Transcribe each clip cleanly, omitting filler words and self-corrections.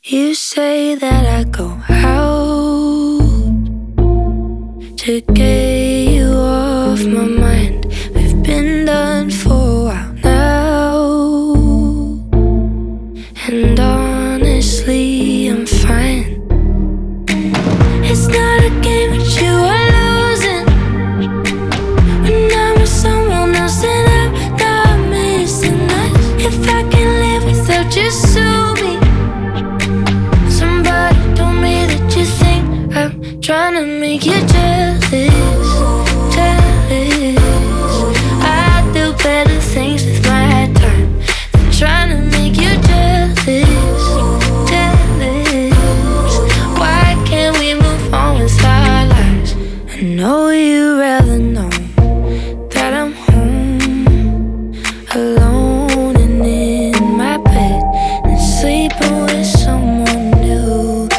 You say that I go out to get you off my mind. We've been done for a while now, and honestly, I'm fine. It's not a game that you are losing. When I'm with someone else and I'm not missing us. If I can live without you, sue me. Somebody told me that you think I'm trying to make you jealous, jealous. I do better things with my time than trying to make you jealous, jealous. Why can't we move on with our lives? I know you'd rather know that I'm home alone and in my bed and sleeping with someone new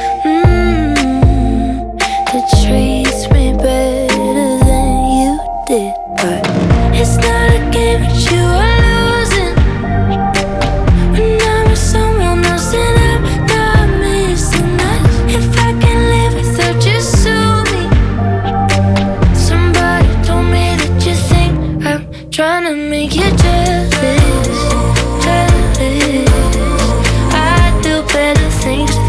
that treats me better than you did. But it's not a game that you are losing. When I'm with someone else and I'm not missing us. If I can live without you, sue me. Somebody told me that you think I'm trying to make you jealous, jealous. I do better things